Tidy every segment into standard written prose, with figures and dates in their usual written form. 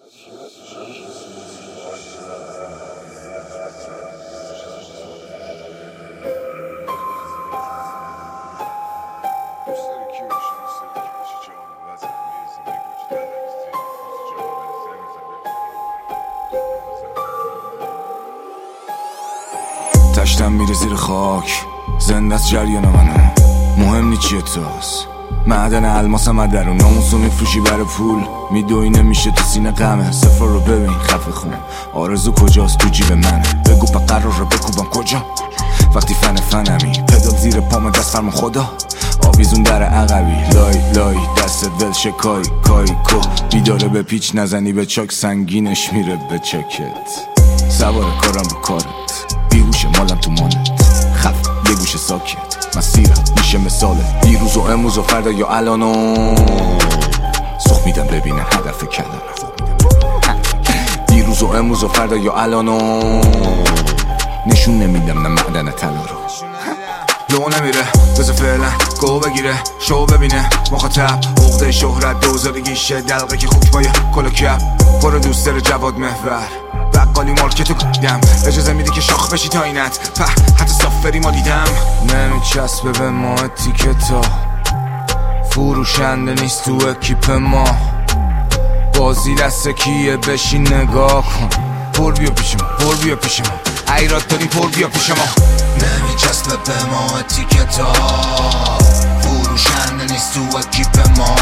تشتم میره زیر خاک، زنده از جریان منو، مهم نی چیه توست. معدن الماسم درون، ناموسو میفروشی برای پول، میدوی نمیشه تو سینه غمه. سفر رو ببین خفه خون، آرزو کجاست تو جیب منه. بگو پا قرار رو بکوبم کجا وقتی فنمی. پدال زیر پام دست فرما خدا، آویزون در عقبی. لای لای دستت ول شکای کای کو، بیداره به پیچ نزنی به چاک، سنگینش میره به چکت. سوار کارم رو کارت، بیهوش مالم تو مالت، خف یه گوشه ساکت. مسیرم میشه مثالت، دیروز و امروز و فردا یا الانو. سخ میدم ببینم هدف کلم، دیروز و امروز و فردا یا الانو. نشون نمیدم نه معدن طلا رو. لو نمیره بذار فعلا گو بگیره شو ببینه مخاطب. عقده شهرت دوزارگیشه دلقه که خوک بایه کلا کپ. برو دوست داره جواد محور بقالی مارکتو کدیدم. اجازه میدی که شاخ بشی تا اینت حتی سافری ما دیدم. نمیچسبه به ما تیکتا، فروشنده نیست تو اکیپ ما. بازی دست کیه بشین نگاه کن. پر بیا پیش ما پر بیا پیش ما، ایراد داریم پر بیا پیش ما. نمیچسبه به ما تیکتا، فروشنده نیست تو اکیپ ما.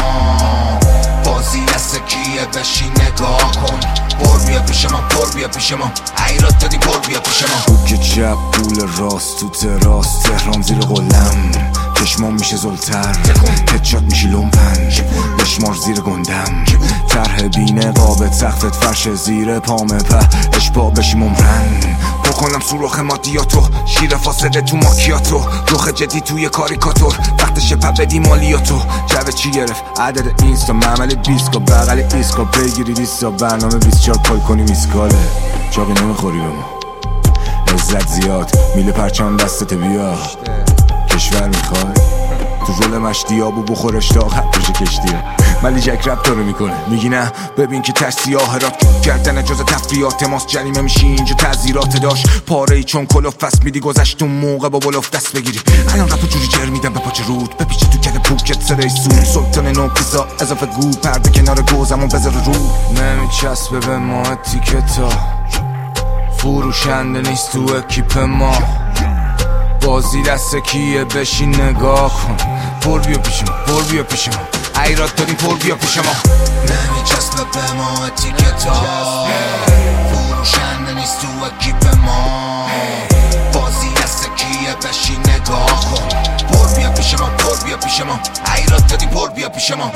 بازی دست کیه بشین نگاه کن. پر بیا پیش ما پر بیا پیش ما، ایراد دادی پر بیا پیش ما. بوک چپ پول راست تو تراس، تهران زیر قلم، چشمام میشه زلتر، هدشات میشی لومپن، بشمار زیر گندم. طرح بینه قابت سختت فرش زیر پامه اشباه بشی ممرن. بکنم سوراخ مادیاتو، شیر فاسده تو ماکیاتو، رخ جدی توی کاریکاتور، وقتش پپ بدی مالیاتو. جوه چی گرفت عدد اینستا، معمل بیسکا بغل ایسکا، پیگیری دیستا برنامه 24 پای کنی میسکاله. چاقی نمیخوری به ما عزت زیاد، میله پرچان دستت بیا. کشور میخوای تو رول مشتی آبو بخورش تا خط بشه کشتیه. ملی جک رپ داره میکنه میگی نه ببین که تش سیاه را کردن جز تفریات ماست. جریمه میشی اینجا تعذیرات داشت پاره ای چون کلوف فست میدی گذشت اون موقع با بلوف دست بگیری. الان رپ جوری جر میدم به پاچه رود بپیچی تو کل پوکت صدای سود. سلطان نو پیزا اضافه گو پرده کنار گوزمون بذار رو. نمیچسبه به ما تیکتا، فروشنده نیست تو اکیپ ما. بازی دست کیه بشین نگاه کن. پر بیا پیش ما پر بیا پیش ما، ایراد داریم پر بیا پیش ما. نمیچسبه به ما تیکتا، فروشنده نیست تو اکیپ ما. بازی دست کیه بشین نگاه کن. پر بیا پیش ما پر بیا پیش ما، ایراد داریم پر بیا پیش ما.